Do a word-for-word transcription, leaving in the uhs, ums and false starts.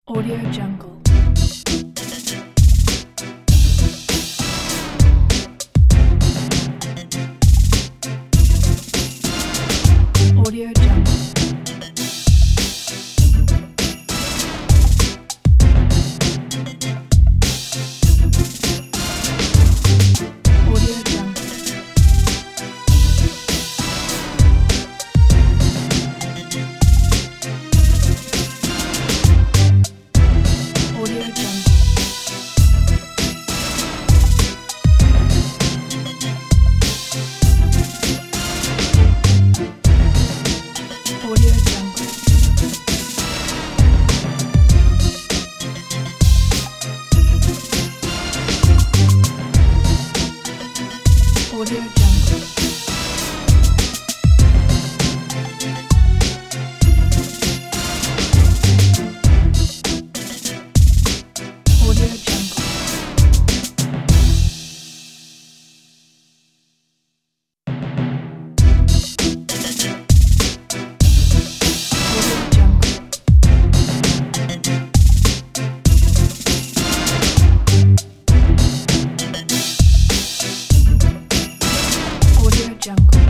Audio Jungle. Audio Jungle. Audio Jungle. Audio Jungle. Audio Jungle. Audio Jungle. Audio Jungle. Audio Jungle. Audio Jungle.